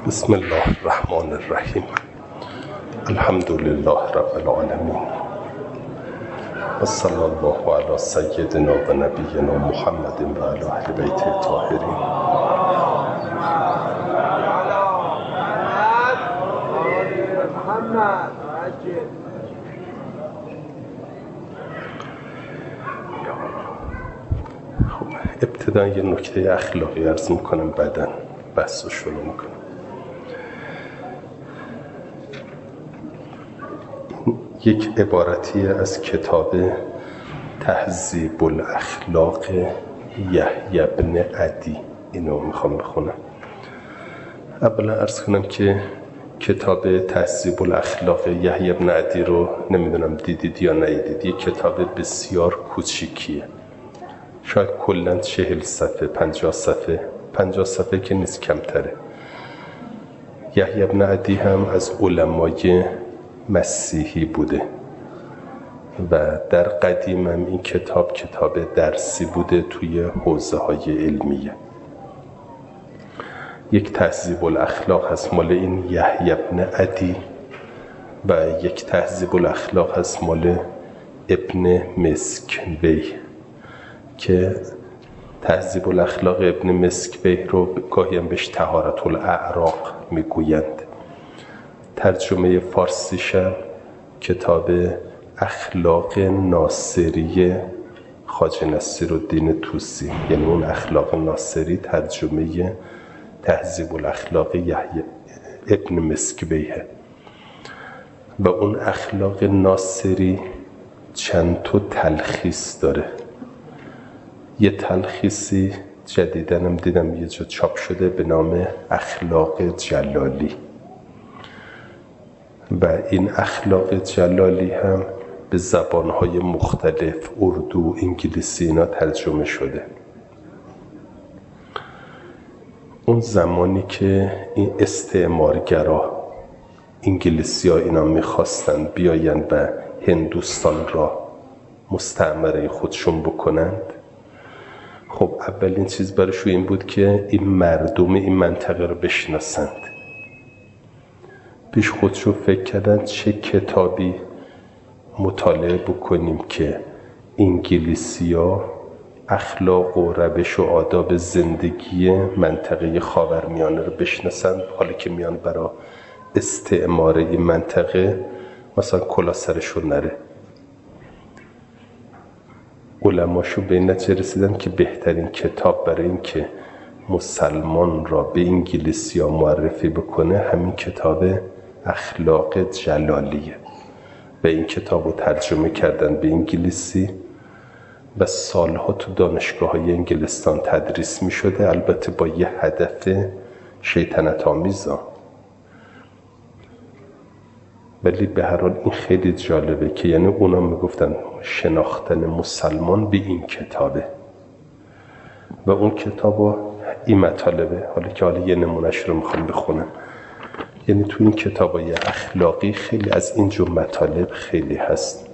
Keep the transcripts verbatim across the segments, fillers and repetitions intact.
بسم الله الرحمن الرحیم. الحمد لله رب العالمین و صلی الله علی سیدنا و نبینا محمد و علی اهل بیت الطاهرین. ابتدا یه نکته اخلاقی عرض میکنم، بعداً بحث رو شروع میکنم. یک عبارتی از کتاب تهذیب الاخلاق یحیی بن عدی، اینو میخوام بخونم. اولا عرض کنم که کتاب تهذیب الاخلاق یحیی بن عدی رو نمیدونم دیدید یا ندیدید. یک کتاب بسیار کوچیکیه، شاید کلاً چهل صفحه، پنجاه صفحه، پنجاه صفحه که نیست، کمتره. یحیی بن عدی هم از علمای مسیحی بوده و در قدیم هم این کتاب کتاب درسی بوده توی حوزه های علمیه. یک تهذیب الاخلاق هست مال این یحیی بن عدی و یک تهذیب الاخلاق هست مال ابن مسکوی که تهذیب الاخلاق ابن مسکوی رو گاهی هم بهش طهارت الاعراق میگویند. ترجمه فارسیش هم کتاب اخلاق ناصری خواجه نصیرالدین طوسی، یعنی اون اخلاق ناصری ترجمه تهذیب الاخلاق یحیی ابن مسکویه. و اون اخلاق ناصری چند تا تلخیص داره. یه تلخیصی جدیدنم دیدم یه جا چاپ شده به نام اخلاق جلالی و این اخلاق جلالی هم به زبانهای مختلف، اردو، انگلیسی اینا ترجمه شده. اون زمانی که این استعمارگرا انگلیسی ها اینا میخواستن بیاین و هندوستان را مستعمره خودشون بکنند، خب اولین چیز برشو این بود که این مردم این منطقه رو بشناسند. پیش خودشو فکر کردن چه کتابی مطالعه بکنیم که انگلیسی ها اخلاق و روش و آداب زندگی منطقه خاورمیانه رو بشناسند، حالا که میان برای استعمار این منطقه مثلا کلا سرشون نره. علماشو به این نتیجه رسیدن که بهترین کتاب برای این که مسلمان را به انگلیسی ها معرفی بکنه همین کتاب اخلاق جلالیه و این کتاب رو ترجمه کردن به انگلیسی و سالها تو دانشگاه های انگلستان تدریس می شده، البته با یه هدف شیطنت آمیزا. ولی به هر حال این خیلی جالبه که یعنی اونا میگفتن شناختن مسلمان به این کتابه و اون کتاب این مطالبه. حالا که حالا یه نمونهش رو میخوام بخونم. یعنی تو این کتابای اخلاقی خیلی از این جور مطالب خیلی هست.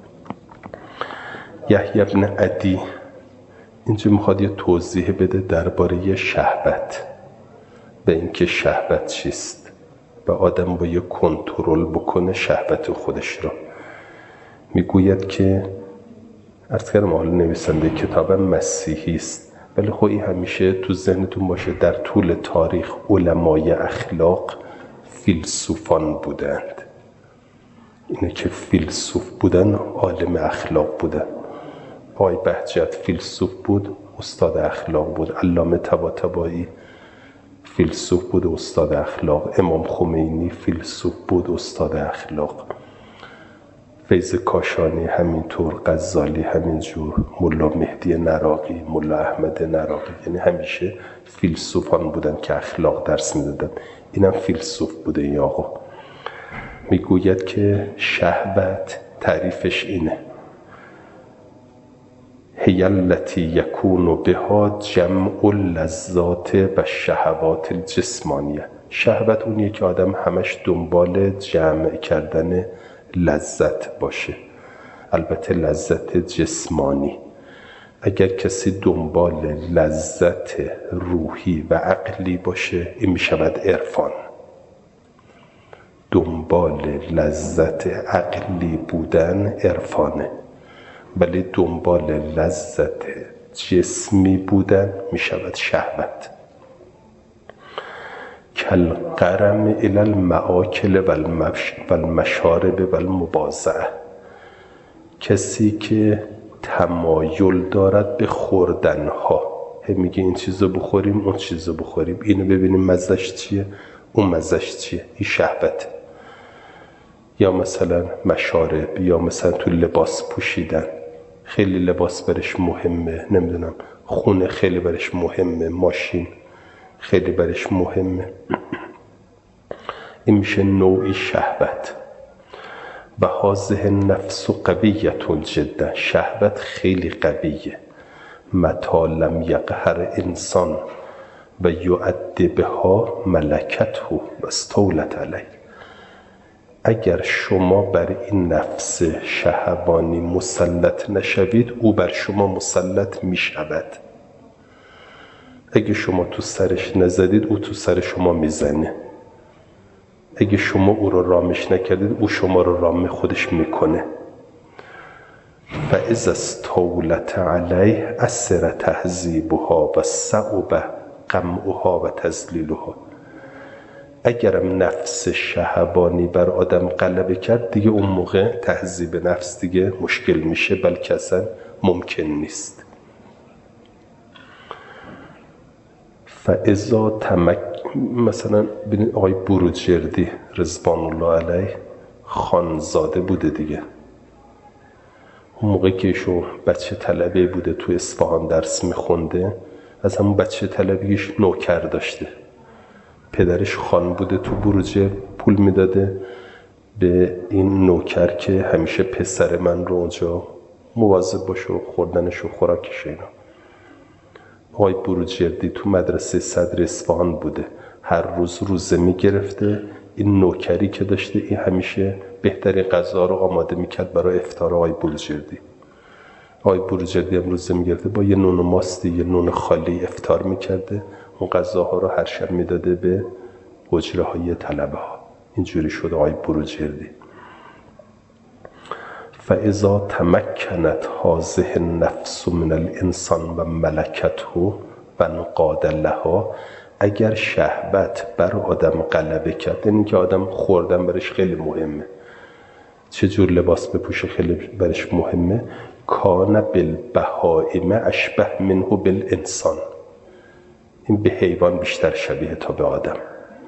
یحیی بن عدی اینجا میخواد یه توضیح بده درباره شهوت و اینکه شهوت چیست و آدم با یه کنترل بکنه شهوت خودش رو. میگوید که عرض کردم حالا نویسنده کتاب مسیحی است، ولی خب این همیشه تو ذهنتون باشه در طول تاریخ علمای اخلاق فیلسوفان بودند. اینه که فیلسوف بودن عالم اخلاق بودن. پای بهجت فیلسوف بود، استاد اخلاق بود. علامه طباطبایی فیلسوف بود، استاد اخلاق. امام خمینی فیلسوف بود، استاد اخلاق. فیض کاشانی همینطور، غزالی همینجور، ملا مهدی نراقی، ملا احمد نراقی، یعنی همیشه فیلسوفان بودن که اخلاق درس میدادن. اینم فیلسوف بوده این آقا. میگوید که شهوت تعریفش اینه: هی التی یکون بها جمع اللذات و شهوات الجسمانیه. شهوت اونیه که آدم همش دنبال جمع کردن لذت باشه، البته لذت جسمانی. اگر کسی دنبال لذت روحی و عقلی باشه این می شود عرفان. دنبال لذت عقلی بودن عرفانه، ولی دنبال لذت جسمی بودن می شود شهوت. کالقرم الی المآکل والمشارب والمباضعه، کسی که تمایل دارد به خوردنها، میگه این چیزو بخوریم اون چیزو بخوریم، اینو ببینیم مزهش چیه اون مزهش چیه، این شهوته. یا مثلا مشارب، یا مثلا تو لباس پوشیدن، خیلی لباس برش مهمه، نمیدونم خونه خیلی برش مهمه، ماشین خیلی برش مهمه، این میشه نوعی شهوت. و هذه النفس قویة جدا، شهوت خیلی قویه. متى لم یقهر انسان و یؤدبها ملکته و استولت علیه، اگر شما بر این نفس شهوانی مسلط نشوید او بر شما مسلط میشود. اگه شما تو سرش نزدید او تو سر شما میزنه، اگه شما او رو رامش نکردید او شما رو رام خودش میکنه. فاذا استولت علیه اثر تهذیبها و صعب قمعها و تذلیلها، اگرم نفس شهوانی بر آدم غلبه کرد دیگه اون موقع تهذیب نفس دیگه مشکل میشه، بلکه اصلا ممکن نیست. فاذا تمک مثلا ببینید آقای بروجردی رضوان الله علیه خانزاده بوده دیگه، اون موقع که ایشون بچه طلبه بوده تو اصفهان درس میخونده، از همون بچه طلبگیش نوکر داشته، پدرش خان بوده تو بروجه، پول میداده به این نوکر که همیشه پسر من رو اونجا مواظب باشه و خوردنش و خوراکش اینا. آقای بروجردی تو مدرسه صدر اصفهان بوده، هر روز روزه میگرفته، این نوکری که داشته این همیشه بهترین غذا رو آماده میکرد برای افطار آقای بروجردی. آقای بروجردی هم روزه میگرفته با یه نون و ماستی، یه نون خالی افطار میکرده، اون غذاها رو هر شب میداده به حجره های طلبه ها. اینجوری شد آقای بروجردی. فاذا تمکنت هذه النفس من الانسان و ملکته و انقاد لها، اگر شهوت بر آدم غلبه کرد، یعنی که آدم خوردن برش خیلی مهمه، چه جور لباس بپوشه خیلی برش مهمه، کان بالبهائم اشبه منه بالانسان، این به حیوان بیشتر شبیه تا به آدم.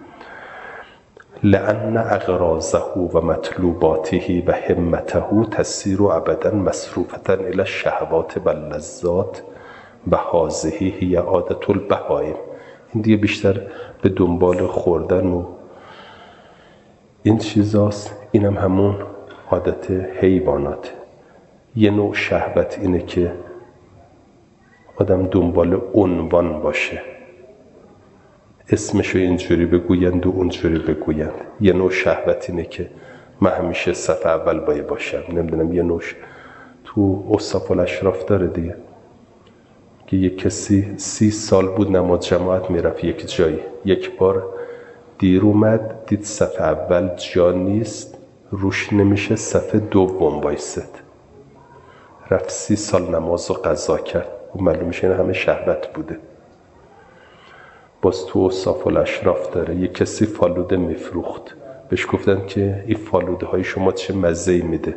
لأن اغراضه و مطلوباته و همته تسیر ابدا مصروفة الى الشهوات و اللذات و هذه هی عادة البهائم، این دیگه بیشتر به دنبال خوردن و این چیزاست، اینم همون عادت حیوانات. یه نوع شهوت اینه که آدم دنبال عنوان باشه، اسمشو اینجوری بگویند و اونجوری بگویند. یه نوع شهوت اینه که من همیشه صف اول باید باشم، نمیدونم یه نوع تو اوصاف الاشراف داره دیگه که یک کسی سی سال بود نماز جماعت میرفت یک جایی، یک بار دیر اومد دید صف اول جا نیست، روش نمیشه، صف دوم بایست، رفت سی سال نماز رو قضا کرد و معلوم میشه این همه شهوت بوده. باز تو اوصاف الاشراف داره، یک کسی فالوده میفروخت، بهش گفتن که این فالوده های شما چه مزه‌ای میده،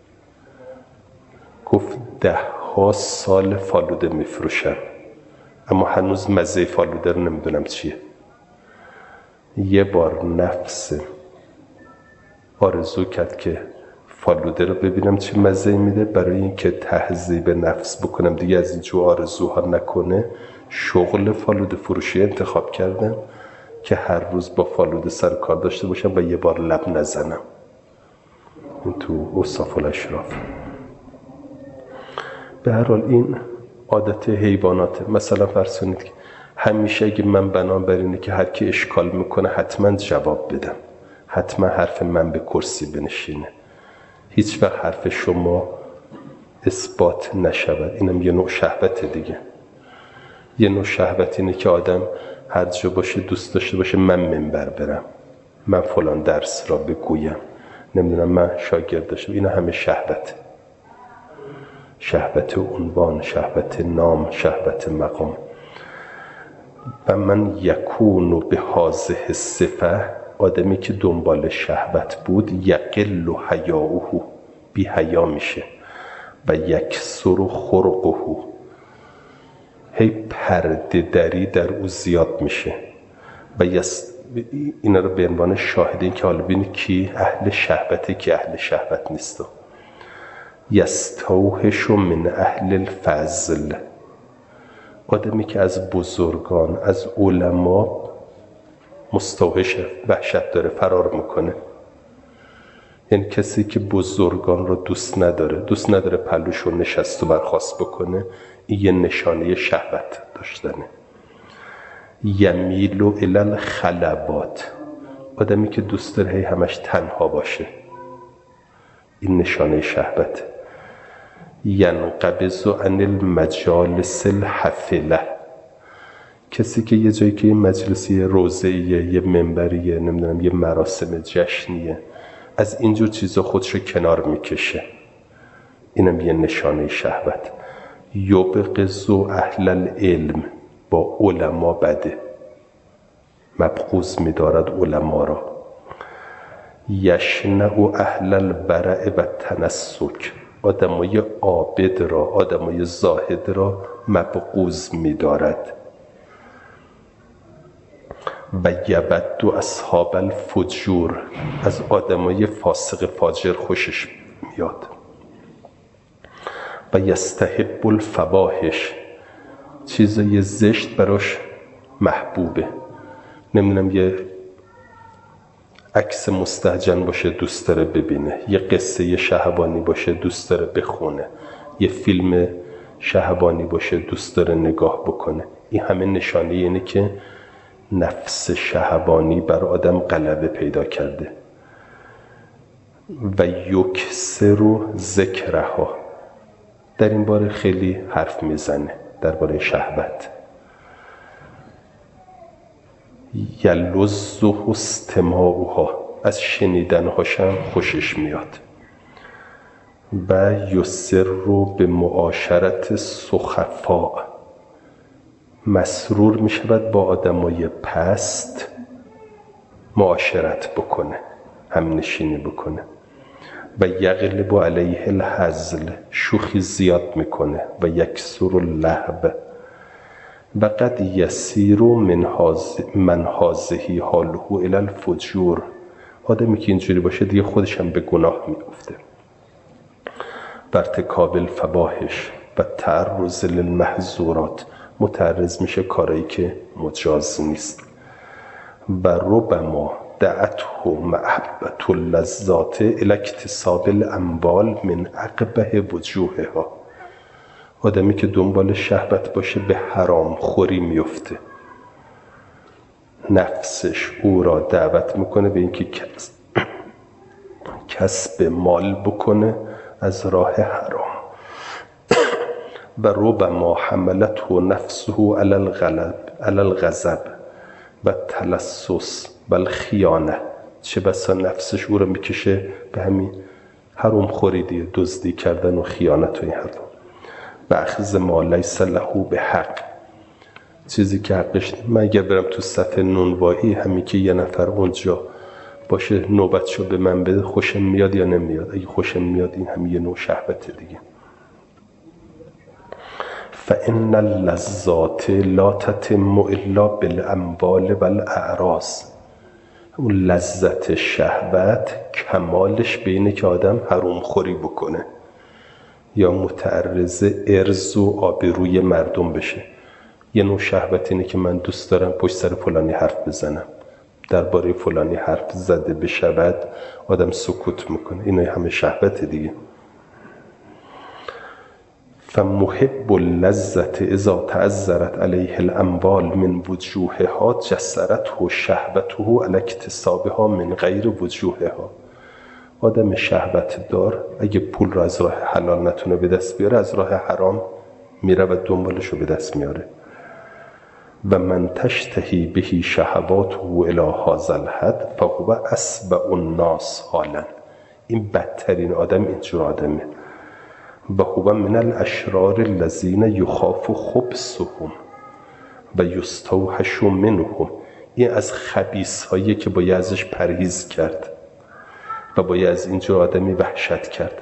گفت ده ها سال فالوده میفروشن اما هنوز مزه فالوده رو نمیدونم چیه. یه بار نفس آرزو کرد که فالوده رو ببینم چه مزه میده، برای اینکه تهذیب نفس بکنم دیگه از اینجور آرزوها نکنه، شغل فالوده فروشی انتخاب کردم که هر روز با فالوده سر کار داشته باشم و یه بار لب نزنم. این تو اوصاف الاشراف. به هر حال این عادت حیواناته. مثلا فرض کنید که همیشه اگه من بنام بر اینه که هر کی اشکال میکنه حتما جواب بدم، حتما حرف من به کرسی بنشینه، هیچ وقت حرف شما اثبات نشود، اینم یه نوع شهوت دیگه. یه نوع شهوت اینه که آدم هر جا باشه دوست داشته باشه من منبر برم، من فلان درس را بگویم، نمیدونم من شاگرد شدم. اینا همه شهوت، شهوت عنوان، شهوت نام، شهوت مقام. و من یکونو به هذه الصفه، آدمی که دنبال شهوت بود، یقل حیاؤه، بی حیا میشه، و یکثر خرقه، هی پرده دری در او زیاد میشه. و یست اینا رو به عنوان شاهدین که حالا ببینید کی اهل شهوته کی اهل شهوت نیست. یستوحش من اهل الفضل، آدمی که از بزرگان، از علما مستوحش وحشت داره، فرار میکنه. یعنی کسی که بزرگان رو دوست نداره، دوست نداره پلوش رو نشست و برخاست بکنه، این یه نشانه شهوت داشتنه. یمیل و الی الخلوات، آدمی که دوست داره هی همش تنها باشه، این نشانه شهوت. ینقبض عن المجالس الحفله، کسی که یه جایی که یه مجلسی روضه‌ایه، یه منبریه، نمیدونم یه مراسم جشنیه، از اینجور چیزا خودشو کنار میکشه، اینم یه نشانه شهوت. یبغض اهل العلم، با علما بده، مبغوض می‌دارد علما را. یشنع اهل الورع و تنسک، آدمای عابد را، آدمای زاهد را مبغوض می‌دارد. و یبد اصحاب الفجور، از آدمای فاسق فاجر خوشش میاد. و یستحب الفواحش، چیزای زشت براش محبوبه. نمیدونم یه عکس مستهجن باشه دوست داره ببینه، یه قصه یه شهوانی باشه دوست داره بخونه، یه فیلم شهوانی باشه دوست داره نگاه بکنه. این همه نشانه اینه که نفس شهوانی بر آدم غلبه پیدا کرده. و یکثر ذکرها، در این باره خیلی حرف میزنه درباره شهوت. یلذه استماعها، از شنیدنهاشم خوشش میاد. و یسر به معاشرت سخفاء، مسرور میشود با آدمای پست معاشرت بکنه، همنشینی بکنه. و یغلب علیه الهزل، شوخی زیاد میکنه. و یکثر اللهو، و قد یسیر من هذه حاله الی الفجور، آدمی که اینجوری باشه دیگه خودش هم به گناه میفته. و ارتکاب الفواحش و تعرض للمحظورات، متعرض میشه کارایی که مجاز نیست. و ربما دعته محبة اللذات الی اکتساب الاموال من اقبح وجوهها، آدمی که دنبال شهوت باشه به حرام خوری میفته. نفسش او را دعوت میکنه به اینکه کسب کسب مال بکنه از راه حرام. و ربما حملته نفسه علی الغلب علی الغضب و تلصص و الخیانه، چه بسا نفسش او را میکشه به همین حرام خوری دیگه، دزدی کردن و خیانت و این حرفا. و اخذ ما لیس له به حق، چیزی که حقش. من اگر برم تو صف نونوایی، همین که یه نفر اونجا باشه نوبتشو به من بده، خوشم میاد یا نمیاد؟ اگه خوشم میاد این هم یه نوع شهوته دیگه. فإن اللذات لا تتم الا بالاموال والاعراض، اون لذت شهوت کمالش به اینه که آدم حرام خوری بکنه یا متعرض ارز و آبروی مردم بشه. یه نوع شهوت اینه که من دوست دارم پشت سر فلانی حرف بزنم، درباره فلانی حرف زده بشود آدم سکوت میکنه، اینا همه شهوت دیگه. فمحب اللذت اذا تعذرت علیه الاموال من وجوهها جسرته شهوته علی اکتسابها من غیر وجوهها، آدم شهوت دار اگه پول رو از راه حلال نتونه به دست بیاره، از راه حرام میره و دنبالش رو به دست میاره. و من تشتهی بهی شهواته الی هذا الحد فهو اسبع الناس حالا. این بدترین آدم اینجور آدمه. و هو من الاشرار الذین یخاف خبثهم و یستوحش منهم. این از خبیث هایی که باید ازش پرهیز کرد و باید از اینجور آدمی وحشت کرد.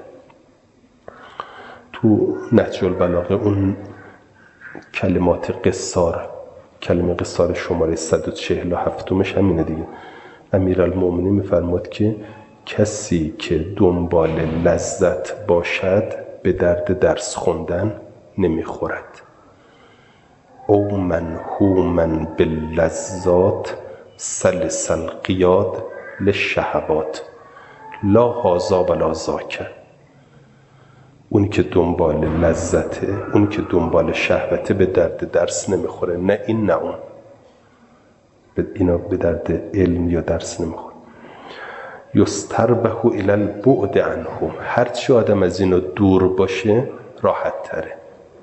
تو نهج البلاغه اون کلمات قصار، کلمه قصار شماره صد و چهل و هفتمش همینه دیگه. امیرالمومنین میفرماد که کسی که دنبال لذت باشد به درد درس خوندن نمیخورد. او من هو من باللذات سلس القیاد للشهوات لا هذا ولا ذاک. اونی که دنبال لذته، اونی که دنبال شهوته به درد درس نمیخوره، نه این نه اون. اینا به درد علم یا درس نمیخوره. یستربح الی البعد عنهم. هرچی آدم از اینا دور باشه راحت تره.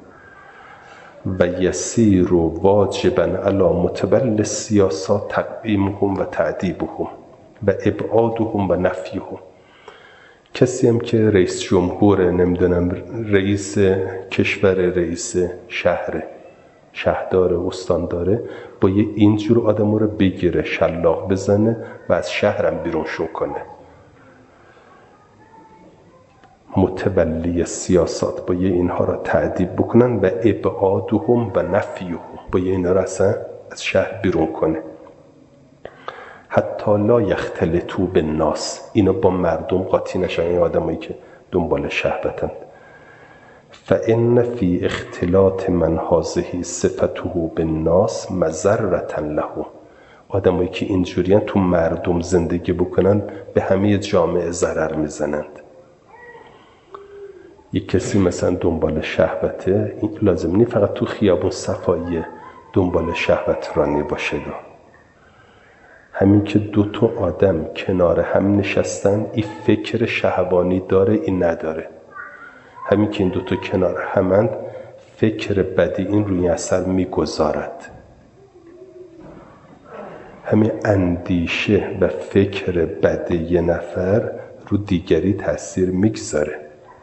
و یسیر واجبا علی متول السیاسات تقویمهم و تعذیبهم و ابعادهم و نفیهم. کسی هم که رئیس جمهور، نمیدونم رئیس کشور، رئیس شهر، شهردار، استانداره، با یه اینجور آدم رو بگیره، شلاق بزنه و از شهرم بیرون شو کنه. متولی سیاست با یه اینها را تعذیب بکنن و ابعادهم و نفیهم، با یه اینا را اصلا از شهر بیرون کنه. حتی لا یختلطوا بالناس. اینا با مردم قاطی نشن، این آدمایی که دنبال شهوتند. فان فی اختلاط من هذه صفته بالناس مضرة له. آدمایی که اینجوریان تو مردم زندگی بکنن به همه جامعه ضرر میزنند. یک کسی مثلا دنبال شهوته، این لازم نیست فقط تو خیابون صفایی دنبال شهوت رانی باشه. دا همین که دو تا آدم کنار هم نشستن، این فکر شهوانی داره، این نداره. همین که این دو تا کنار همند، فکر بدی این روی اثر میگذارد. همین اندیشه و فکر بد یه نفر رو دیگری تأثیر میگذاره.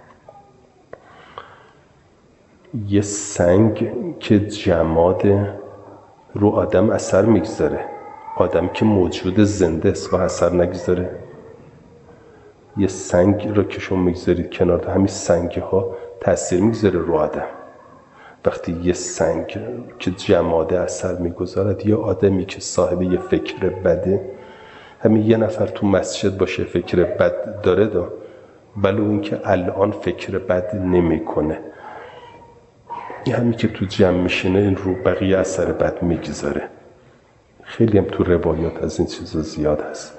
یه سنگ که جماد رو آدم اثر میگذاره. آدم که موجود زنده است و اثر نگذاره. یه سنگ رو که شما میگذارید کنار، همین سنگ ها تأثیر میگذاره رو آدم. وقتی یه سنگ که جماده اثر میگذارد، یه آدمی که صاحب یه فکر بده، همین یه نفر تو مسجد باشه فکر بد داره دا، بلو این که الان فکر بد نمی کنه، همین که تو جمع میشینه این رو بقیه اثر بد میگذاره. خیلی هم تو روایات از این چیزا زیاد هست.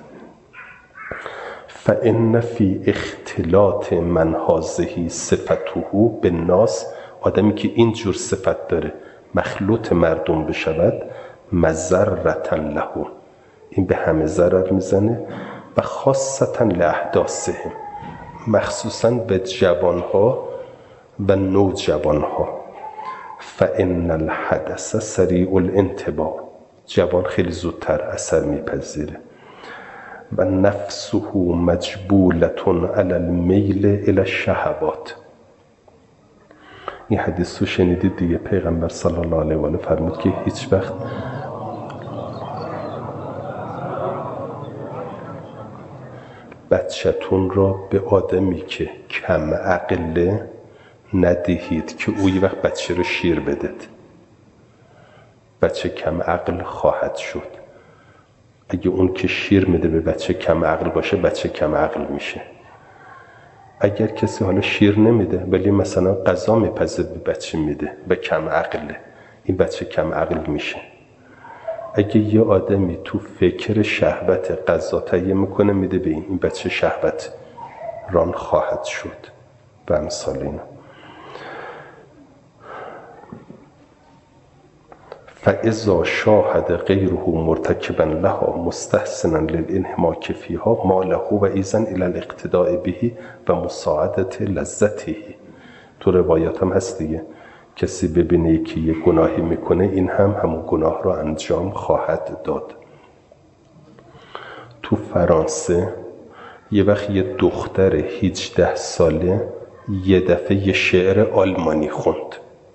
فإن فی اختلاط من هذه صفته بالناس. آدمی که این جور صفت داره مخلوط مردم بشود، مضرة له. این به همه ضرر میزنه. و خاصتا لاحداثهم، مخصوصا به جوانها و نوجوانها. فإن الحدث سریع الانطباع. جوان خیلی زودتر اثر میپذیره. و نفسه مجبولة علی المیل الی الشهوات. این حدیث رو شنیدید دیگه. پیغمبر صلی الله علیه و آله فرمود که هیچ وقت بچه‌تون را به آدمی که کم عقله ندهید که او یه وقت بچه رو شیر بدید. بچه کم عقل خواهد شد. اگه اون که شیر میده به بچه کم عقل باشه، بچه کم عقل میشه. اگر کسی حالا شیر نمیده ولی مثلا غذا میپزه به بچه میده و کم عقله، این بچه کم عقل میشه. اگه یه آدمی تو فکر شهوت غذا تهیه میکنه میده به این، این بچه شهوت ران خواهد شد و امثال اینا. فاذا شاهد غیره مرتکبا لها مستحسنا للانهماک فیها ما له و ایذن الی الاقتداء به و مساعدت لذته. تو روایات هم هست دیگه کسی ببینه که یه گناهی میکنه این هم همون گناه رو انجام خواهد داد. تو فرانسه یه وقت یه دختر هجده ساله یه دفعه یه شعر آلمانی خوند.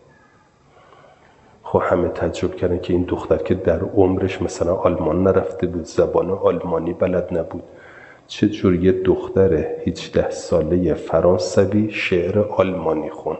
خب همه تعجب کردن که این دختر که در عمرش مثلا آلمان نرفته بود، زبان آلمانی بلد نبود، چجور یه دختر هجده ساله فرانسوی شعر آلمانی خوند؟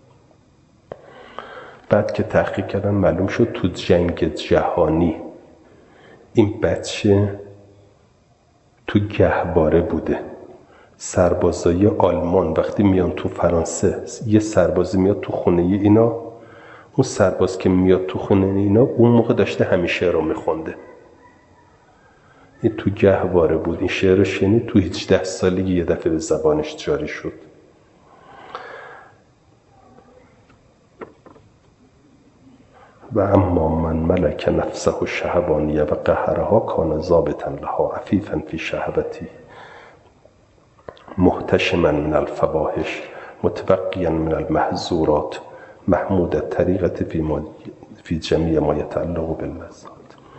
بعد که تحقیق کردن معلوم شد تو جنگ جهانی این بچه تو گهواره بوده. سربازای آلمان وقتی میان تو فرانسه، یه سربازی میاد تو خونه اینا، اون سرباز که میاد تو خونه اینا اون موقع داشته همیشه رو میخونده. این تو گهواره بود، این شعر رو شنید، تو هجده سالگی یه دفعه به زبانش جاری شد. و اما من ملک نفسه الشهوانیه و قهرها کان ضابطا لها عفیفا فی شهوتی محتشما من الفواحش متوقیا من المحظورات محمود الطریقة فی, ما فی جمیع ما یتعلق باللذات.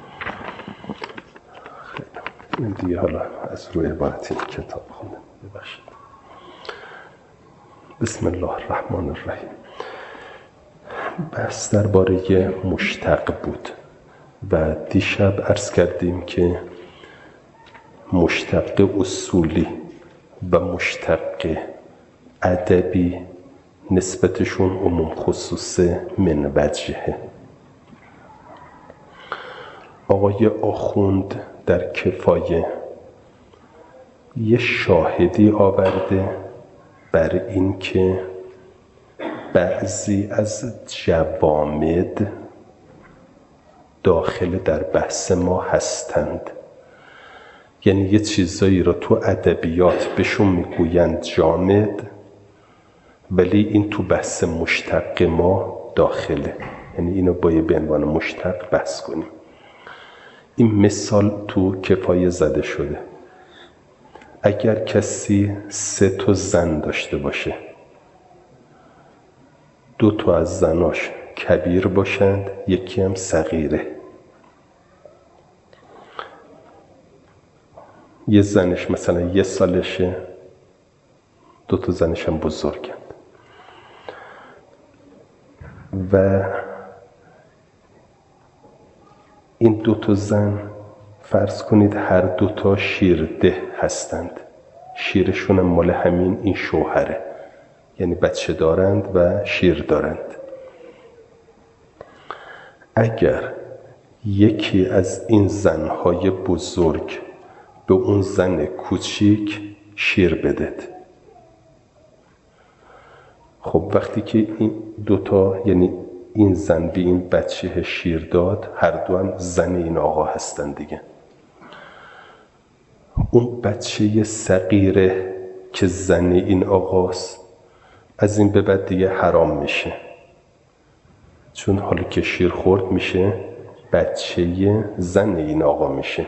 این دیگه حالا از روی عبارت این کتاب خوندم، ببخشید. بسم الله الرحمن الرحیم. بحث درباره مشتق بود و دیشب عرض کردیم که مشتق اصولی و مشتق ادبی نسبتشون عموم خصوص من وجهه. آقای آخوند در کفایه یه شاهدی آورده بر این که بعضی از جوامد داخل در بحث ما هستند، یعنی یه چیزایی را تو ادبیات بهشون میگویند جامد ولی این تو بحث مشتق ما داخله، یعنی اینو باید به عنوان مشتق بحث کنیم. این مثال تو کفایه زده شده. اگر کسی سه تا زن داشته باشه، دو تا از زناش کبیر باشند، یکی هم صغیره، یه زنش مثلا یه سالشه، دو تا زنش هم بزرگند و این دو تا زن فرض کنید هر دو تا شیرده هستند، شیرشون هم مال همین این شوهره، یعنی بچه دارند و شیر دارند. اگر یکی از این زنهای بزرگ به اون زن کوچیک شیر بدهد، خب وقتی که این دوتا، یعنی این زن به این بچه شیر داد، هر دو هم زن این آقا هستن دیگه. اون بچه صغیره که زن این آقاست از این به بعد دیگه حرام میشه، چون حالا که شیر خورد میشه بچه زن این آقا میشه.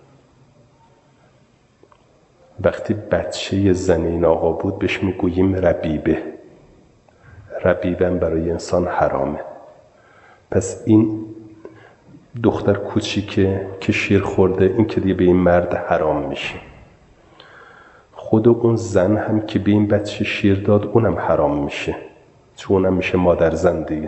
وقتی بچه زن این آقا بود بهش میگوییم ربیبه. ربیبه برای انسان حرامه. پس این دختر کوچیکه که شیر خورده، این که دیگه به این مرد حرام میشه. خود اون زن هم که به این بچه شیر داد اونم حرام میشه، چون اونم میشه مادر زن دیگه.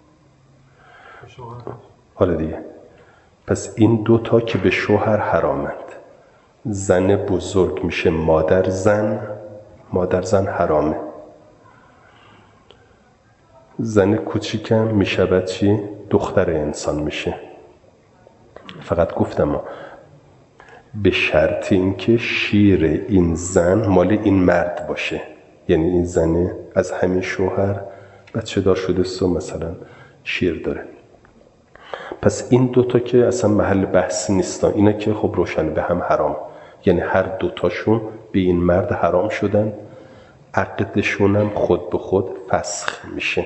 حالا دیگه پس این دوتا که به شوهر حرامند، زن بزرگ میشه مادر زن، مادر زن حرامه. زن کوچیکم میشه چی؟ دختر انسان میشه. فقط گفتم به شرط اینکه شیر این زن مال این مرد باشه، یعنی این زن از همین شوهر بچه دار شده سو مثلا شیر داره. پس این دوتا که اصلا محل بحث نیستن، اینا که خب روشن به هم حرام، یعنی هر دوتاشون به این مرد حرام شدن، عقدشون هم خود به خود فسخ میشه.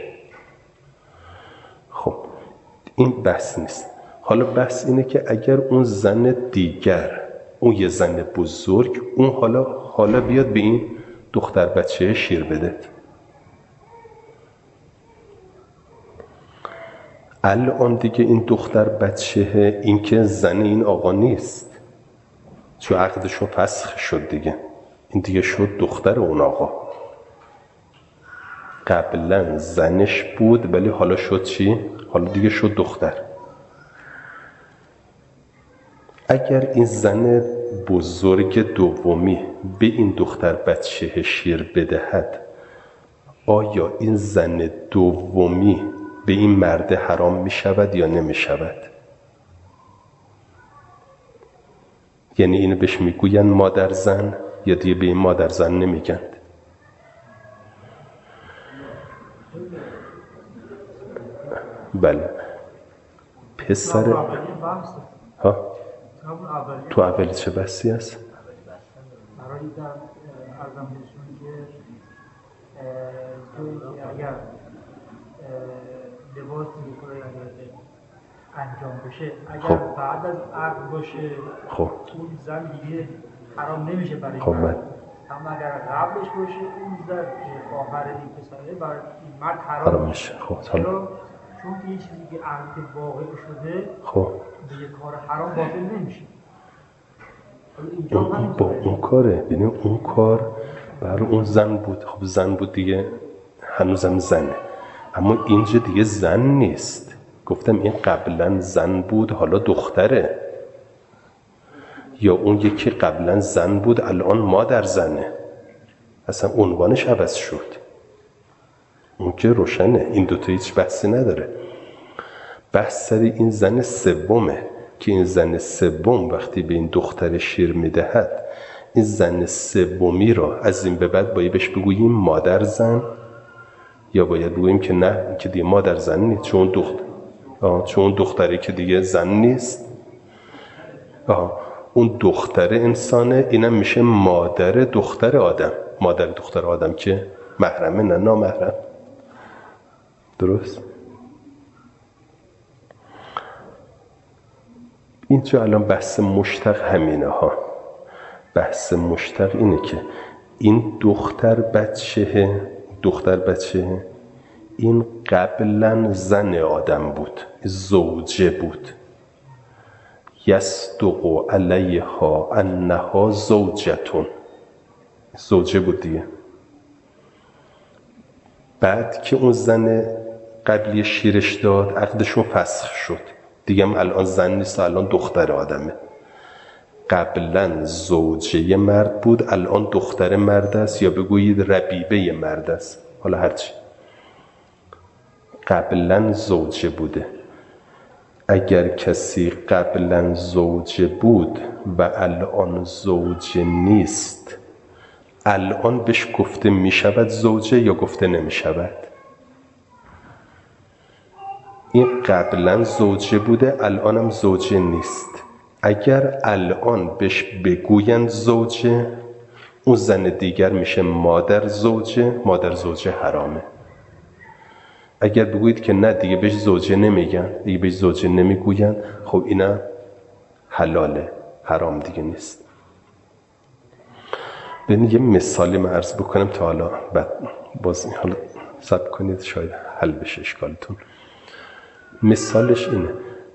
خب این بحث نیست. حالا بحث اینه که اگر اون زن دیگر، اون یه زن بزرگ، اون حالا حالا بیاد به این دختر بچه شیر بده، الان دیگه این دختر بچه، این که زن این آقا نیست، چون عقدشون فسخ شد دیگه، این دیگه شد دختر اون آقا. قبلا زنش بود ولی حالا شد چی؟ حالا دیگه شد دختر. اگر این زن بزرگ دومی به این دختر بچه شیر بدهد، آیا این زن دومی به این مرد حرام می شود یا نمی شود؟ یعنی اینو بهش میگوین مادر زن یا دیگه به این مادر زن نمیگن؟ بله. پسر ها تو اولی چه بحثی هست؟ برای در ارزم بهشون که اگر لباسی بکنه انجام بشه، اگر خب. بعد از عقد باشه خب اون زن دیگه حرام نمیشه برای خب من. اما اگر قبلش باشه اون زن خواهر این پسره برای این مرد حرام, حرام میشه. خب حالا چون که یه چیزی که عقد واقع شده خب به یه کار حرام باطل نمیشه. اون با اون کاره، ببین اون کار برای اون زن بود. خب زن بود دیگه، هنوزم زنه، اما اینجا دیگه زن نیست. گفتم این قبلا زن بود حالا دختره، یا اون یکی قبلا زن بود الان مادر زنه، اصلا عنوانش عوض شد. اون که روشنه، این دوتا هیچ بحثی نداره. بحث سر این زن سومه که این زن سوم وقتی به این دختر شیر میدهد، این زن سومی را از این به بعد باید بهش بگوییم مادر زن یا باید بگوییم که نه که دیگه مادر زن نیست، چون دختر آه چون دختری که دیگه زن نیست، آه اون دختر انسانه، اینم میشه مادر دختر آدم. مادر دختر آدم که محرمه نه نامحرم. درست؟ اینجا الان بحث مشتق همینه ها. بحث مشتق اینه که این دختر بچه دختر بچه این قبلا زن آدم بود، زوجه بود. یصدق علیها انها زوجتون، زوجه بود دیگه. بعد که اون زن قبلی شیرش داد، عقدشون فسخ شد دیگه، هم الان زن نیست، الان دختر آدمه. قبلا زوجه مرد بود، الان دختر مرد است، یا بگویید ربیبه مرد است، حالا هرچی. قبلا زوجه بوده. اگر کسی قبلا زوجه بود و الان زوجه نیست، الان بهش گفته می شود زوجه یا گفته نمی شود؟ این قبلا زوجه بوده، الانم زوجه نیست. اگر الان بهش بگویند زوجه، اون زن دیگر میشه مادر زوجه، مادر زوجه حرامه. اگر بگویید که نه دیگه بهش زوجه نمیگن، دیگه بهش زوجه نمیگوین، خب اینا حلاله، حرام دیگه نیست. ببین یه مثالی من عرض بکنم تا حالا بعد باز حالا صبر کنید شاید حل بشه اشکالتون. مثالش اینه،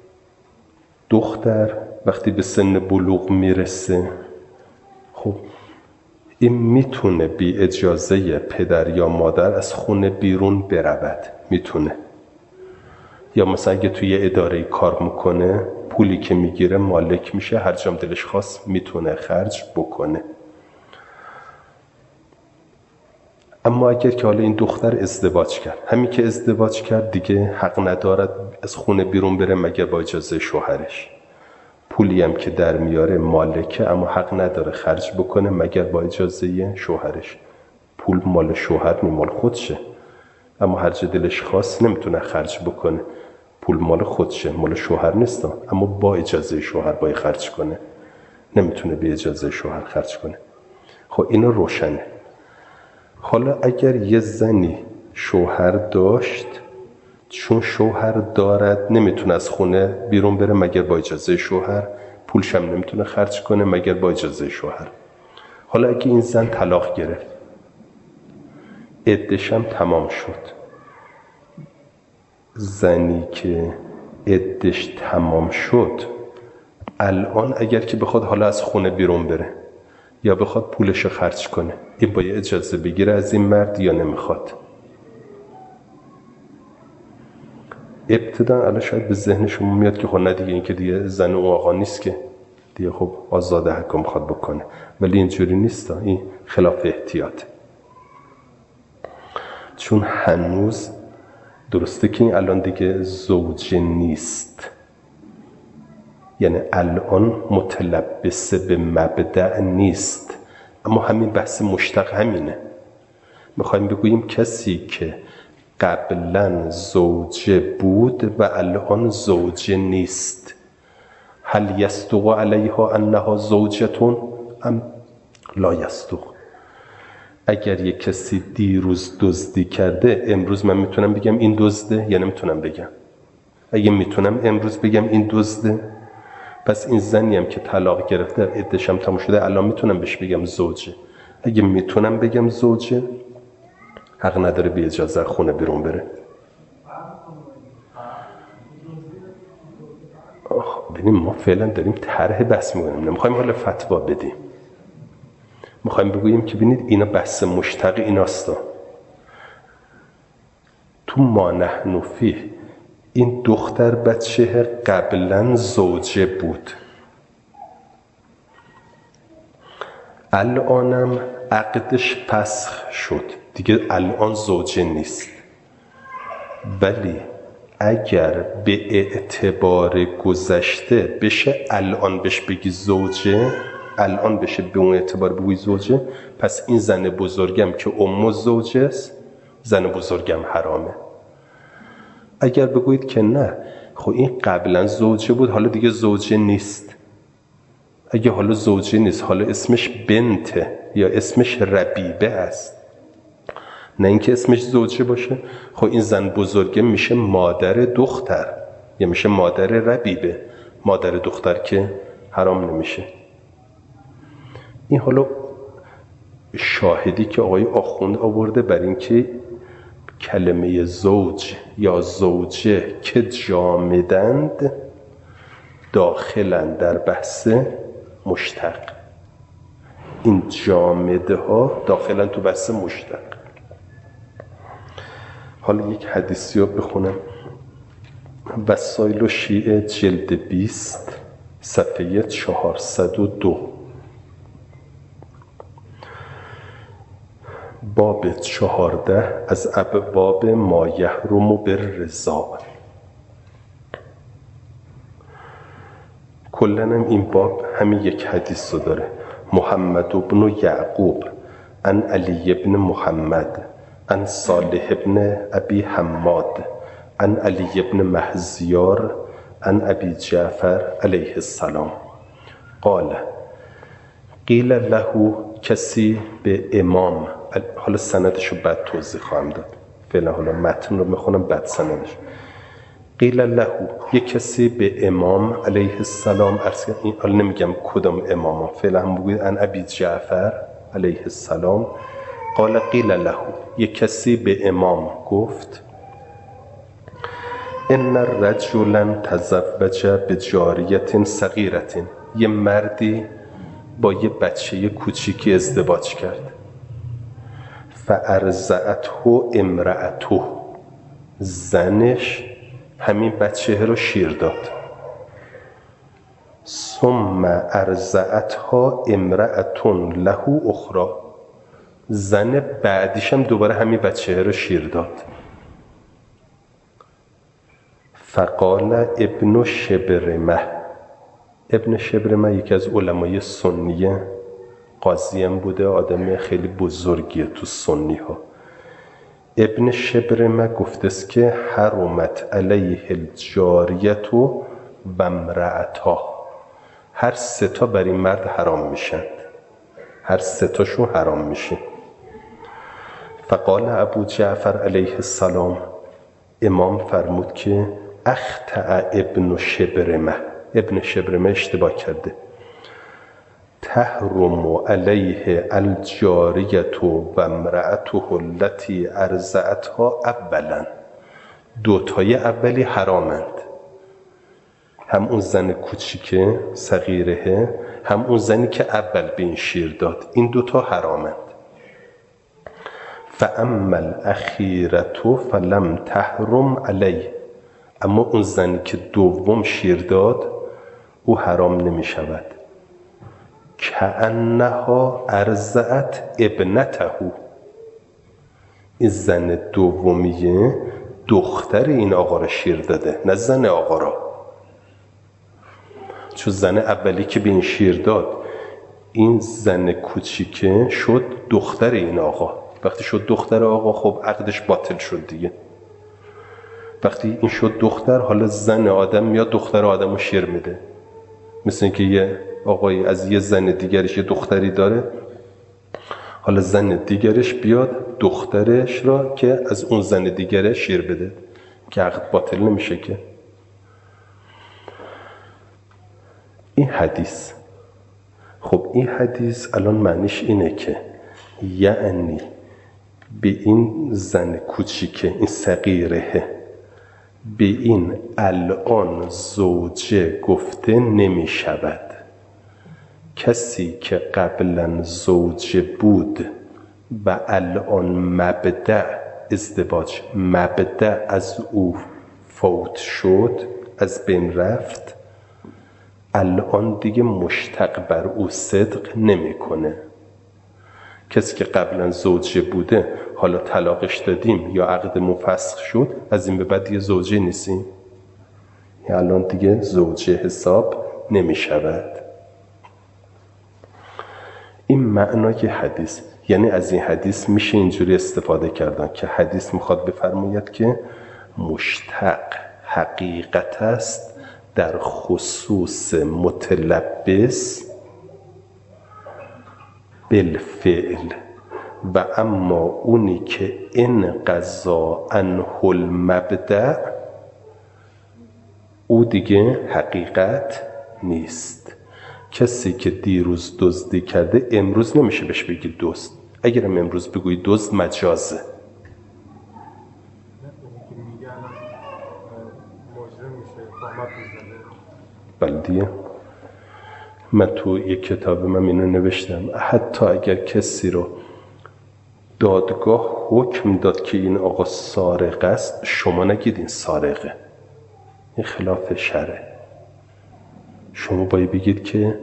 دختر وقتی به سن بلوغ میرسه، خب این میتونه بی اجازه پدر یا مادر از خونه بیرون برود، میتونه. یا مثلا اگه توی اداره کار میکنه، پولی که میگیره مالک میشه، هر جام دلش خواست میتونه خرج بکنه. اما اگر که حالا این دختر ازدواج کرد، همین که ازدواج کرد دیگه حق ندارد از خونه بیرون بره مگر با اجازه شوهرش. پولی هم که در میاره مالکه، اما حق نداره خرج بکنه مگر با اجازه شوهرش. پول مال شوهر نی، مال خودشه، اما هر جا دلش خواست نمیتونه خرج بکنه. پول مال خودشه، مال شوهر نیست، اما با اجازه شوهر باید خرج کنه، نمیتونه بی اجازه شوهر خرج کنه. خب اینو روشنه. حالا اگر یه زنی شوهر داشت، چون شوهر دارد نمیتونه از خونه بیرون بره مگر با اجازه شوهر، پولشم نمیتونه خرج کنه مگر با اجازه شوهر. حالا اگه این زن طلاق گرفت، عده‌شم تمام شد، زنی که عدش تمام شد الان اگر که بخواد حالا از خونه بیرون بره یا بخواد پولش خرج کنه، این باید اجازه بگیره از این مرد یا نمیخواد؟ ابتدا الان شاید به ذهن شما میاد که خب نه دیگه، این که دیگه زن و آقا نیست که دیگه، خب آزاده حکم میخواد بکنه. ولی اینجوری نیست، این خلاف احتیاطه. چون هنوز درسته که این الان دیگه زوجه نیست، یعنی الان متلبسه به مبدأ نیست، اما همین بحث مشتق همینه. میخوایم بگوییم کسی که قبلا زوجه بود و الان زوجه نیست، هل یصدق علیها انها زوجتون ام لا یصدق؟ اگر یک کسی دیروز دزدی کرده، امروز من میتونم بگم این دزده یا نمیتونم بگم؟ اگه میتونم امروز بگم این دزده، پس این زنی هم که طلاق گرفته عده‌ش هم تموم شده الان میتونم بهش بگم زوجه. اگه میتونم بگم زوجه، حق نداره بی اجازه خونه بیرون بره. ببینیم ما فعلا داریم طرح بحث می‌کنیم، نمیخوایم حالا فتوا بدیم، میخوایم بگوییم که ببینید اینا بحث مشتق ایناستا. تو ما نحن فیه این دختر بچه قبلا زوجه بود، الانم عقدش فسخ شد، دیگه الان زوجه نیست. ولی اگر به اعتبار گذشته بشه الان بهش بگی زوجه، الان بشه به اون اعتبار بگوی زوجه، پس این زن بزرگم که ام زوجه است، زن بزرگم حرامه. اگر بگویید که نه، خب این قبلا زوجه بود حالا دیگه زوجه نیست، اگه حالا زوجه نیست، حالا اسمش بنته یا اسمش ربیبه است، نه اینکه اسمش زوجه باشه، خب این زن بزرگه میشه مادر دختر یا میشه مادر ربیبه، مادر دختر که حرام نمیشه. این حالا شاهدی که آقای آخوند آورده بر این که کلمه زوج یا زوجه که جامدند داخلن در بحث مشتق، این جامده ها داخلن تو بحث مشتق. حالا یک حدیثی رو بخونم. وسایل و شیعه جلد بیست صفحه چهارصد و دو، باب چهارده از ابواب ما یحرم بالرضاع. کلنم این باب همین یک حدیث رو داره. محمد بن یعقوب عن علی بن محمد عن صالح بن ابی حماد عن علی بن محزیار عن ابی جعفر علیه السلام قال قیل له، کسی به امام، حالا سندشو بعد توضیح خواهم داد، فعلا حالا متن رو میخونم بعد سندش. قیل له، یک کسی به امام علیه السلام عرض کرد، این حالا نمیگم کدام امام، فعلا هم بگوید ان ابی جعفر علیه السلام قال قیل له، یک کسی به امام گفت ان رجلا تزوج بجاریه صغیرة، یه مردی با یه بچه کوچیکی ازدواج کرد. فارضعته امرأته، زنش همین بچه رو شیر داد. ثم ارضعتها امرأة له اخرى، زن بعدیش هم دوباره همین بچه رو شیر داد. فقال ابن شبرمه، ابن شبرمه یکی از علمای سنیه، قاضی هم بوده، آدم خیلی بزرگیه تو سنی ها. ابن شبرمه گفته است که حرمت علیه الجاریت و امرأتها، هر سه تا بر این مرد حرام میشن، هر سه تاشون حرام میشه. فقال ابو جعفر علیه السلام، امام فرمود که اخطأ ابن شبرمه، ابن شبرمه اشتباه کرده. تحرم علیه الجاریت و امرأته التي ارضعتها اولا، دوتای اولی حرامند، هم اون زن کوچیکه صغیره، هم اون زنی که اول به این شیر داد. این دوتا حرامند. فاما الاخیرة فلم تحرم علی، اما اون زنی که دوم شیر داد او حرام نمی شود. کأنها ارضعت ابنته، این زن دومیه دختر این آقا را شیر داده، نه زن آقا را. چون زن اولی که به این شیر داد، این زن کوچیکه شد دختر این آقا. وقتی شد دختر آقا خب عقدش باطل شد دیگه. وقتی این شد دختر، حالا زن آدم میاد دختر آدم رو شیر میده. مثل اینکه یه آقایی از یه زن دیگرش یه دختری داره، حالا زن دیگرش بیاد دخترش را که از اون زن دیگره شیر بده، که عقد باطل نمیشه که. این حدیث، خب این حدیث الان معنیش اینه که یعنی به این زن کوچیکه، این صغیره، به این الان زوجه گفته نمی شود. کسی که قبلا زوجه بود و الان مبدأ ازدواج، مبدأ از او فوت شد، از بین رفت، الان دیگه مشتق بر او صدق نمی کنه. کسی که قبلا زوجه بوده حالا طلاقش دادیم یا عقدمون فسخ شد، از این به بعد دیگه زوجه نیستیم، الان دیگه زوجه حساب نمی شود. این معنای حدیث، یعنی از این حدیث میشه اینجوری استفاده کردن که حدیث میخواد بفرماید که مشتق حقیقت است در خصوص متلبس بالفعل، و اما اونی که ان قضا عنه المبدأ، او دیگه حقیقت نیست. کسی که دیروز دزدی کرده امروز نمیشه بهش بگی دزد. اگرم امروز بگویی دزد مجازه. بله دیگه. من تو یک کتاب من اینو نوشتم، حتی اگر کسی رو دادگاه حکم داد که این آقا سارق است، شما نگید این سارقه، این خلاف شرعه. شما باید بگید که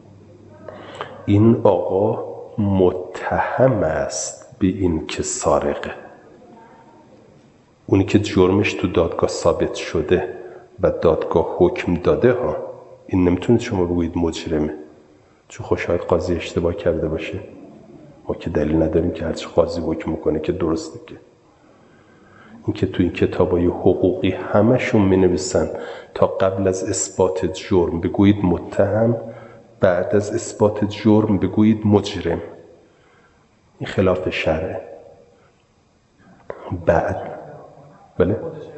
این آقا متهم است به این که سارقه. اونی که جرمش تو دادگاه ثابت شده و دادگاه حکم داده ها، این نمیتونید شما بگویید مجرمه، چون خب شاید قاضی اشتباه کرده باشه. ما که دلیل نداریم که هرچی قاضی حکم میکنه که درسته. که این که تو این کتابای حقوقی همشون مینویسن تا قبل از اثبات جرم بگویید متهم، بعد از اثبات جرم بگویید مجرم. این خلاف شرعه. بعد بله؟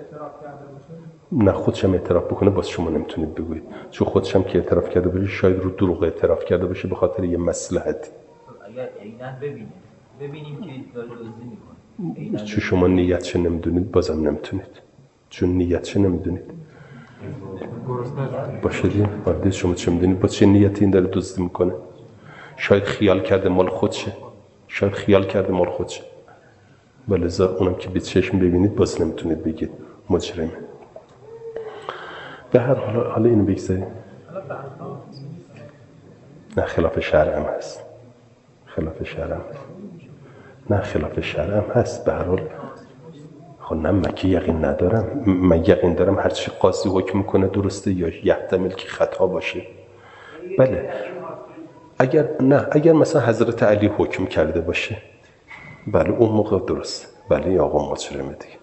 نه خودش هم اعتراف بکنه باز شما نمیتونید بگویید، چون خودش هم که اعتراف کرده باشه شاید رو دروغ اعتراف کرده باشه به خاطر یه مصلحتی. اگر عیناً ببینیم ببینیم که داره دزدی میکنه، چون شما نیتش نمیدونید بازم نمیتونید، چون نیتش نمیدونید. باشه دیگه، وارد شما چه میدونید با چه نیتی این داره دزدی میکنه؟ شاید خیال کرده مال خودشه، شاید خیال کرده مال خودشه. ولذا اونم که به چشم ببینید باز نمیتونید بگید مجرمه. به هر حال حالا اینو بگذاریم. نه خلاف شرع هم هست، خلاف شرع هم هست. نه خلاف شرع هم هست. به هر حال خب نه من که یقین ندارم، من یقین دارم هرچی قاضی حکم میکنه درسته یا یحتمل که خطا باشه. بله اگر نه اگر مثلا حضرت علی حکم کرده باشه، بله اون موقع درست، بله یا آقا مجرمه دیگه.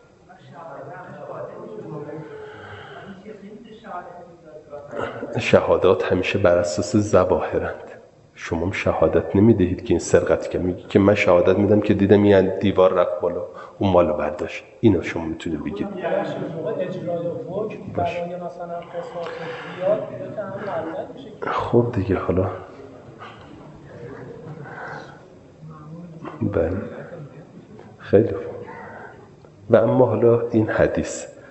شهادات همیشه بر اساس ظواهرند. شما هم شهادت نمیدهید که این سرقت که میگی که من شهادت میدم که دیدم یعنی دیوار رفت بالا اون مالو برداشت. اینو شما میتونید بگید. اجرای حکم برای مثلا قصاص زیاد که هم معلومات میشه. خب دیگه حالا بله خیلی خوب. و اما حالا این حدیث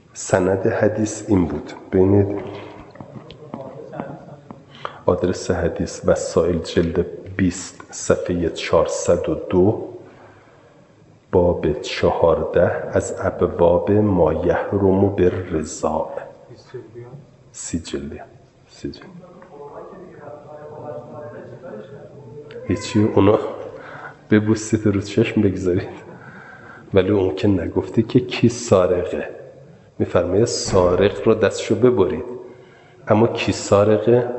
سند حدیث این بود. ببینید آدرس حدیث وسائل جلد بیست صفحه چهارصد و دو باب چهارده از ابواب ما یحرم بالرضاع. سی جلدی سی جلدی هیچی اونو ببوسید رو چشم بگذارید، ولی اون که نگفته که کی سارقه. میفرمایه سارق رو دستشو ببرید، اما کی سارقه؟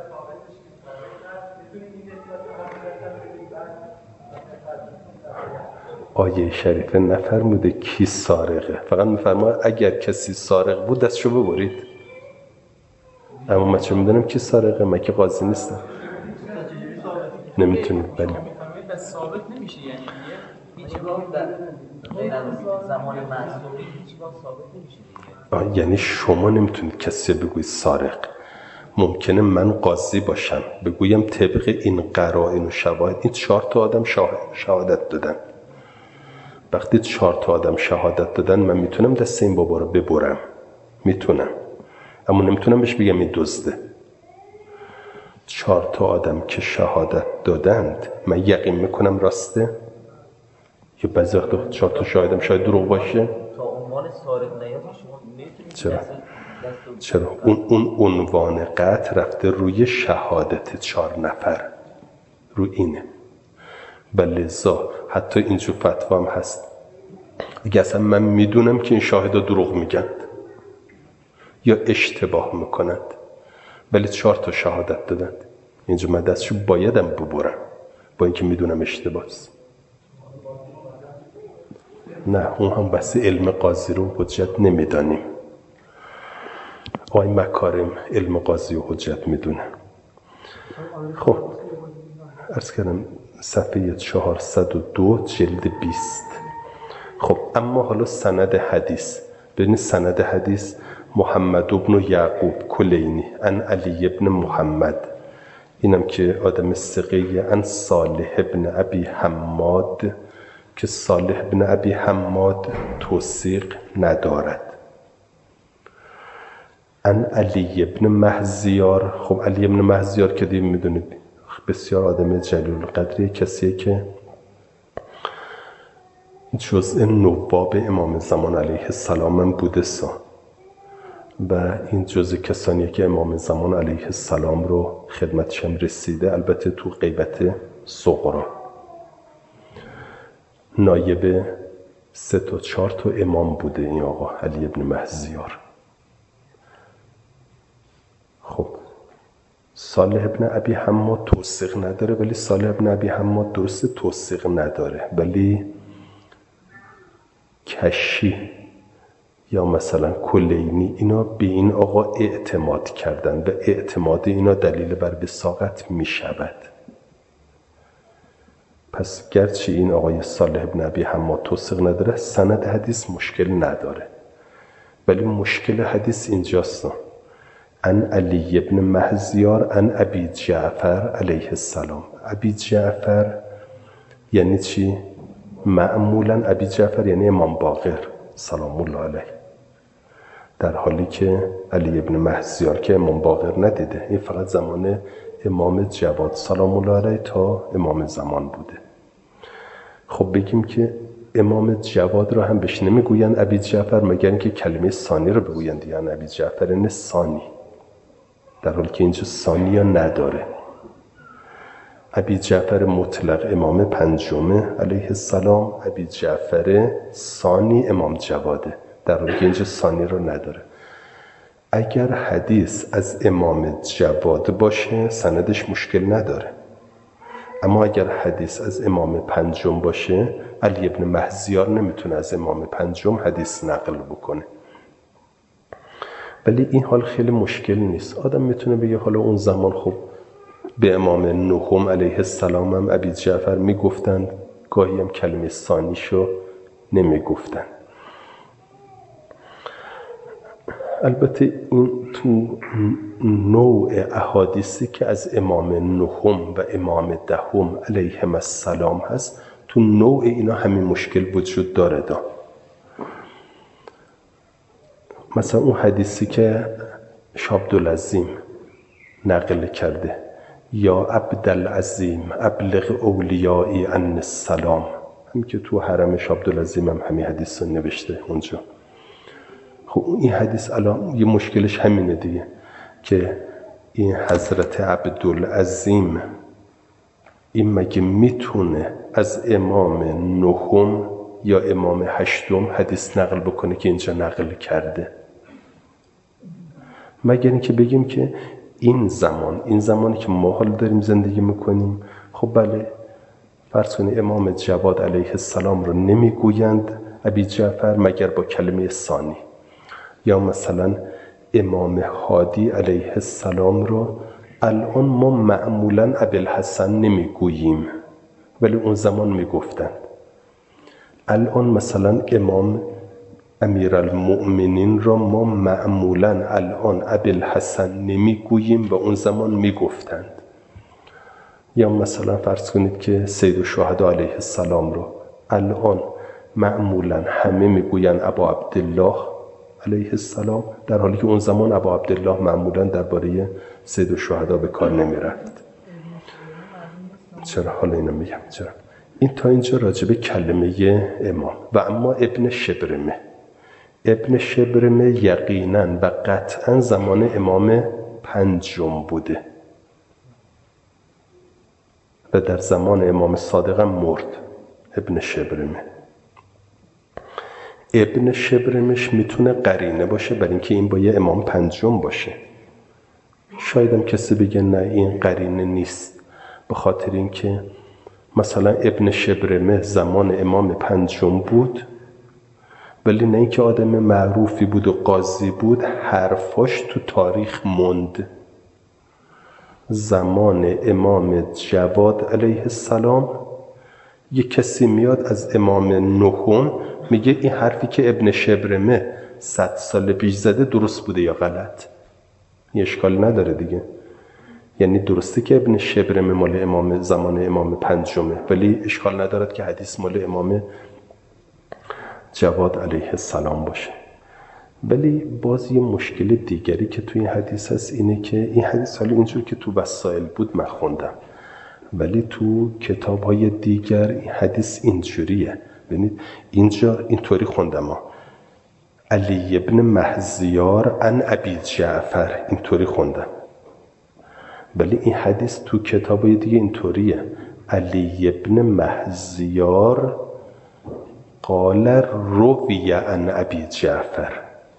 آیه شریفه نفرموده کی سارقه، فقط میفرماید اگر کسی سارق بود دستشو ببرید. اما من چه میدونم کی سارقه؟ من که قاضی نیستم. نمیتونید. بلی ثابت نمیشه، یعنی هیچ وقت در غیر از زمان معصومی هیچ وقت ثابت نمیشه دیگه. یعنی شما نمیتونید کسی بگوید سارق. ممکنه من قاضی باشم بگویم طبق این قرائن و شواهد این چهار تا آدم شهادت دادن. وقتی چهار تا آدم شهادت دادن من میتونم دست این بابا رو ببرم، میتونم، اما نمیتونم بهش بگم این دزده. چهار تا آدم که شهادت دادند من یقین میکنم راسته، یا بعضی وقتا چهار تا شاهدم شاید دروغ باشه. تا عنوان سارق نیاد شما نمیتونید. چرا؟ چرا؟ اون اون عنوان قطع رفته روی شهادت چهار نفر، رو اینه. بلذا حتی اینجور فتوا هم هست دیگه اصلا من میدونم که این شاهدا دروغ میگن یا اشتباه میکنند، ولی چهار تا شهادت دادند، اینجا من دستشو بایدم ببرم با اینکه میدونم اشتباه است. نه، اون هم بس علم قاضی رو حجت نمیدانیم. آقای مکارم علم قاضی رو حجت میدونه. خب عرض کردم صفحه چهارصد و دو جلد بیست. خب اما حالا سند حدیث. ببینید سند حدیث محمد ابن یعقوب کلینی ان علی ابن محمد، اینم که آدم ثقه‌ای، ان صالح ابن ابی حماد، که صالح ابن ابی حماد توثیق ندارد. ان علی ابن مهزیار. خب علی ابن مهزیار که دیگه میدونید بسیار آدم جلیل القدریه، کسیه که جزء نواب امام زمان علیه السلام هم بوده سا و این جزء کسانیه که امام زمان علیه السلام رو خدمتش هم رسیده، البته تو غیبت صغرا. نایب سه تا چهار تا امام بوده این آقا علی ابن مهزیار. خب صالح ابن ابی حماد توثیق نداره، ولی صالح ابن ابی حماد درسته توثیق نداره، ولی کشی یا مثلا کلینی اینا به این آقا اعتماد کردن و اعتماد اینا دلیل بر وثاقت می شود. پس گرچه این آقای صالح ابن ابی حماد توثیق نداره، سند حدیث مشکل نداره، ولی مشکل حدیث اینجاست. ان علی ابن مهزیار ان ابی جعفر علیه السلام. ابی جعفر یعنی چی؟ معمولا ابی جعفر یعنی امام باقر سلام الله علیه، در حالی که علی ابن مهزیار که امام باقر ندیده، این فقط زمان امام جواد سلام الله علیه تا امام زمان بوده. خب بگیم که امام جواد رو هم بهش نمیگوین ابی جعفر مگر اینکه کلمه ثانی رو بگوین دیگه، ابی جعفر نه ثانی، در حالی که اینجا ثانی یا نداره. ابی جعفر مطلق امام پنجمه علیه السلام، ابی جعفر ثانی امام جواده، در حالی که اینجا ثانی رو نداره. اگر حدیث از امام جواد باشه سندش مشکل نداره، اما اگر حدیث از امام پنجم باشه علی ابن مهزیار نمیتونه از امام پنجم حدیث نقل بکنه. ولی این حال خیلی مشکل نیست. آدم میتونه بگه حالا اون زمان خب به امام نهم علیه السلام هم ابی جعفر میگفتن، گاهی هم کلمه ثانیشو نمیگفتن. البته این تو نوع احادیثی که از امام نهم و امام دهم علیهم السلام هست، تو نوع اینا همین مشکل وجود داره دا. مثلا اون حدیثی که شابدالعظیم نقل کرده یا عبدالعظیم ابلغ اولیایی عن السلام، همین که تو حرم شابدالعظیم هم همین حدیث رو نوشته اونجا. خب این حدیث الان یه مشکلش همینه دیگه که این حضرت عبدالعظیم این مگه میتونه از امام نهم یا امام هشتم حدیث نقل بکنه که اینجا نقل کرده؟ مگر اینکه بگیم که این زمان این زمانی که ما حال داریم زندگی میکنیم، خب بله فرض کنید امام جواد علیه السلام رو نمیگویند ابی جعفر مگر با کلمه ثانی، یا مثلا امام هادی علیه السلام رو الان ما معمولا ابوالحسن نمیگوییم ولی اون زمان میگفتند. الان مثلا امام امیرالمؤمنین را ما معمولا الان ابوالحسن نمیگوییم و اون زمان میگفتند. یا مثلا فرض کنید که سید الشهدا علیه السلام رو الان معمولا همه میگوین ابا عبدالله علیه السلام، در حالی که اون زمان ابا عبدالله معمولا درباره سید الشهدا به کار نمیرفت. چرا حالا اینو میگم؟ چرا این تا اینجا راجبه کلمه امام. و اما ابن شبرمه ابن شبرمه یقینا و قطعا زمان امام پنجم بوده و در زمان امام صادق مرد. ابن شبرمه ابن شبرمش میتونه قرینه باشه برای اینکه این با یه امام پنجم باشه. شاید هم کسی بگه نه این قرینه نیست، به خاطر اینکه مثلا ابن شبرمه زمان امام پنجم بود ولی نه اینکه آدم معروفی بود و قاضی بود، حرفاش تو تاریخ موند. زمان امام جواد علیه السلام یک کسی میاد از امام نهم میگه این حرفی که ابن شبرمه صد سال پیش زده درست بوده یا غلط. این اشکال نداره دیگه. یعنی درسته که ابن شبرمه مال امام زمان امام پنجمه ولی اشکال ندارد که حدیث مال امام جواد علیه السلام باشه. ولی باز یه مشکل دیگری که توی این حدیث هست اینه که این حدیث حالا اینجور که تو وسائل بود من خوندم ولی تو کتاب‌های دیگر این حدیث اینجوریه. ببینید اینجا اینطوری خوندم ها علی ابن مهزیار عن ابی جعفر اینطوری خوندم، ولی این حدیث تو کتاب‌های دیگه اینطوریه علی ابن مهزیار قال روی عن ابی جعفر.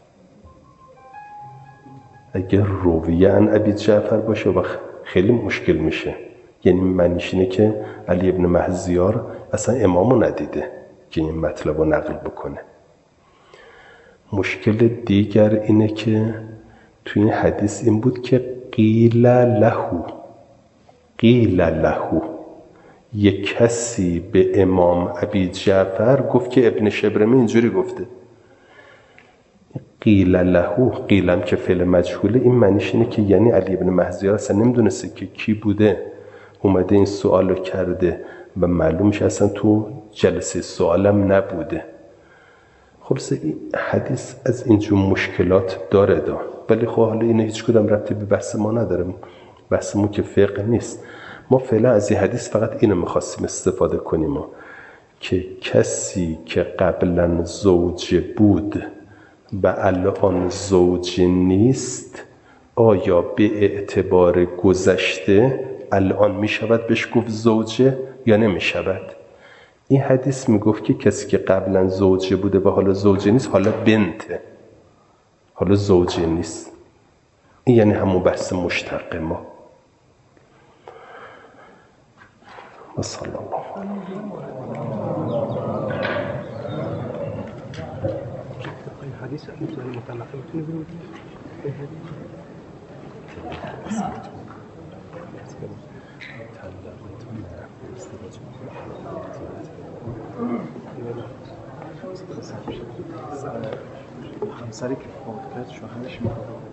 اگر روی عن ابی جعفر باشه وقت خیلی مشکل میشه. یعنی معنیش اینه که علی ابن مهزیار اصلا امامو ندیده که این مطلب رو نقل بکنه. مشکل دیگر اینه که توی این حدیث این بود که قیل لهو قیل لهو یک کسی به امام ابی جعفر گفت که ابن شبرمه اینجوری گفته. قیل لهو قیلم که فعل مجهوله، این معنیش اینه که یعنی علی ابن مهزیار اصلا نمیدونسته که کی بوده اومده این سوالو کرده و معلومش اصلا تو جلسه سوالم نبوده. خلاصه این حدیث از اینجور مشکلات داره دا، ولی خب حالا اینه هیچ کدام ربطی به بحث ما نداره. بحثمون که فقه نیست. ما فعلا از این حدیث فقط اینو میخواستیم استفاده کنیم که کسی که قبلا زوجه بود و الان زوجه نیست آیا به اعتبار گذشته الان میشود بهش گفت زوجه یا نمیشود؟ این حدیث میگفت که کسی که قبلا زوجه بوده و حالا زوجه نیست حالا بنته، حالا زوجه نیست. این یعنی همون بحث مشتق ما. و صلی الله حدیث اینطوری مطلقه میتونی بگید؟ همسری که فوت کرد شوهرش میخواد